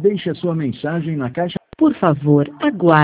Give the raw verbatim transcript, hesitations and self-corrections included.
Deixe a sua mensagem na caixa. Por favor, aguarde.